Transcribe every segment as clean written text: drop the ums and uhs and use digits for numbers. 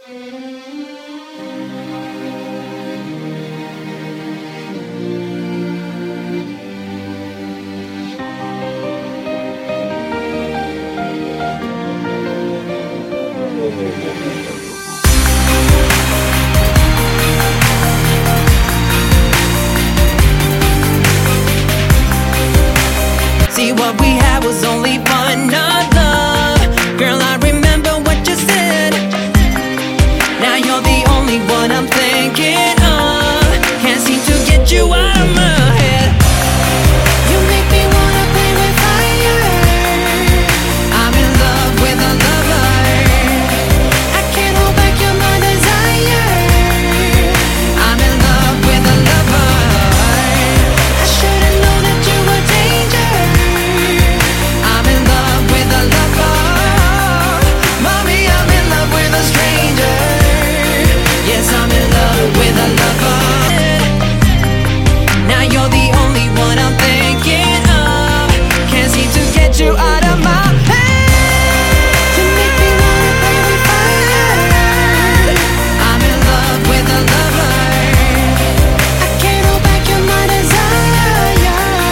See, what we had was only fun, not love. Girl, I remember what you said. Now you're the only one I'm thinking of. Can't seem to get you out of my head. You make me wanna play with fire. I'm in love with a lover. I can't hold back your my desire. I'm in love with a lover. I should've known that you were danger. I'm in love with a lover. Mommy, I'm in love with a stranger. Yes, I'm in love with a lover. Now you're the only one I'm thinking of. Can't seem to get you out of my head. You make me wanna play with fire. I'm in love with a lover. I can't hold back your my desire.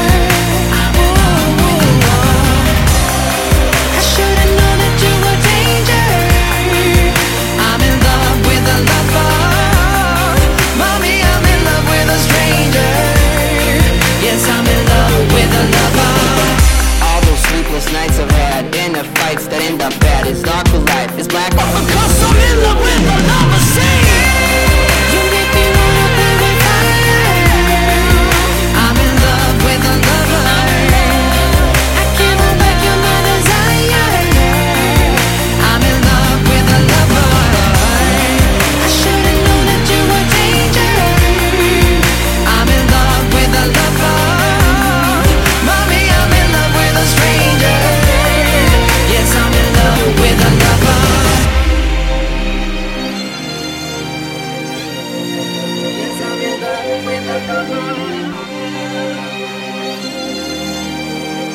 I should've known that you were danger. I'm in love with a lover. Mommy, I'm in love with a stranger. Yes, I'm in love with a lover. All those sleepless nights I've had, inner fights that end up bad. It's dark for life, it's black because I'm in love with a lover. Say You make me wanna play with fire. I'm in love with a lover. I can't hold back your my desire. I'm in love with a lover. I should've known that you were danger. I'm in love with a lover. Mommy, I'm in love with a stranger. Yes, I'm in love with a lover. Yes, I'm in love with a lover.